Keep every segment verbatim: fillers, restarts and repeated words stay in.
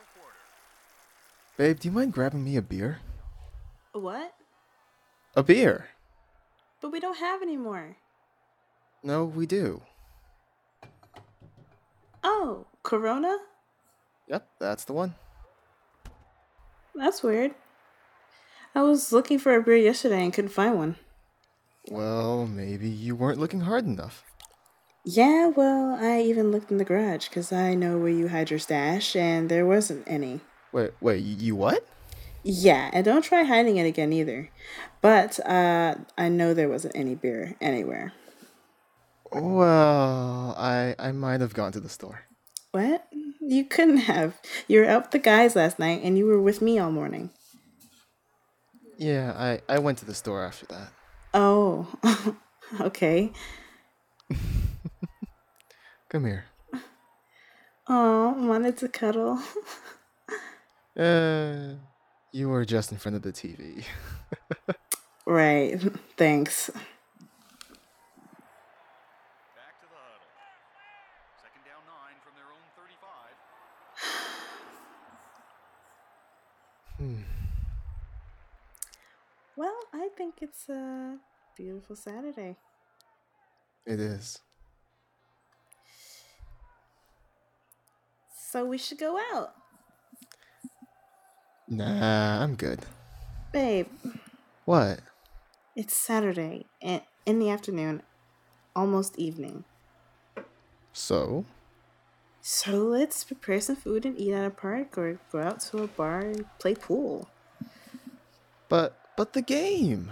Babe, do you mind grabbing me a beer? What? A beer? But we don't have any more. No, we do. Oh, Corona? Yep, that's the one. That's weird. I was looking for a beer yesterday and couldn't find one. Well, maybe you weren't looking hard enough. Yeah, well, I even looked in the garage because I know where you hide your stash and there wasn't any. Wait, wait, you what? Yeah, and don't try hiding it again either. But uh, I know there wasn't any beer anywhere. Well, I I might have gone to the store. What? You couldn't have. You were out with the guys last night and you were with me all morning. Yeah, I, I went to the store after that. Oh, okay. Come here. Oh, wanted to cuddle. Uh, you were just in front of the T V. Right, thanks. Back to the huddle. Second down nine from their own thirty-five. Hmm. Well, I think it's a beautiful Saturday. It is. So we should go out. Nah, I'm good. Babe, What? it's Saturday and in the afternoon, almost evening. So? So let's prepare some food and eat at a park or go out to a bar and play pool. But but the game.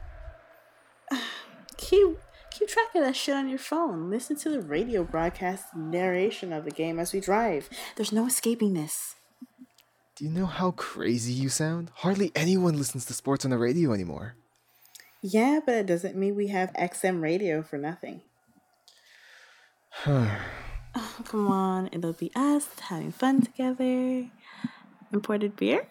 Keep keep track of that shit on your phone. Listen to the radio broadcast narration of the game as we drive. There's no escaping this. Do you know how crazy you sound? Hardly anyone listens to sports on the radio anymore. Yeah, but it doesn't mean we have X M radio for nothing. Oh, come on, it'll be us having fun together. Imported beer?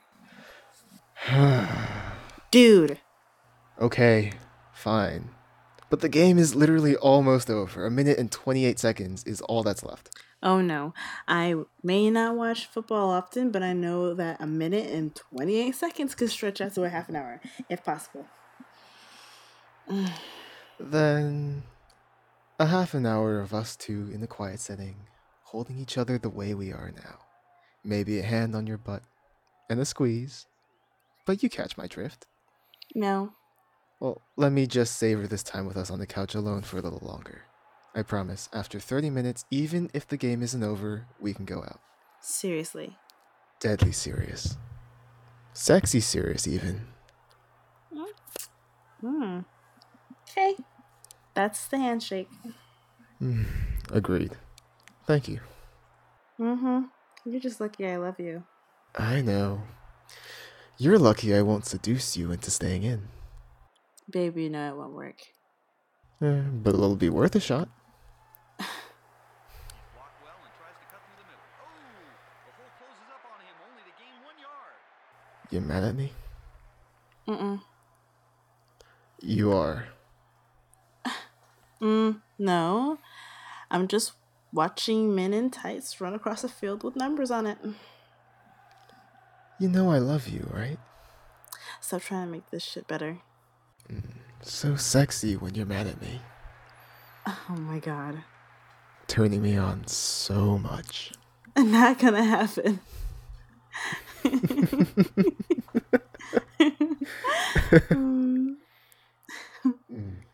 Dude. Okay, fine. But the game is literally almost over. A minute and twenty-eight seconds is all that's left. Oh no, I may not watch football often, but I know that a minute and twenty-eight seconds could stretch out to a half an hour, if possible. Then, a half an hour of us two in a quiet setting, holding each other the way we are now. Maybe a hand on your butt, and a squeeze. But you catch my drift. No. Well, let me just savor this time with us on the couch alone for a little longer. I promise, after thirty minutes, even if the game isn't over, we can go out. Seriously. Deadly serious. Sexy serious, even. Hmm. Okay. That's the handshake. Mm, agreed. Thank you. Mm-hmm. You're just lucky I love you. I know. You're lucky I won't seduce you into staying in. Baby, you know it won't work. Eh, but it'll be worth a shot. Blocked well and tries to cut through the middle. Oh! The hole closes up on him, only to gain one yard. You mad at me? Mm-mm. You are. Mm, no. I'm just watching men in tights run across a field with numbers on it. You know I love you, right? Stop trying to make this shit better. Mm, so sexy when you're mad at me. Oh my god. Turning me on so much. Not gonna happen. mm. Mm.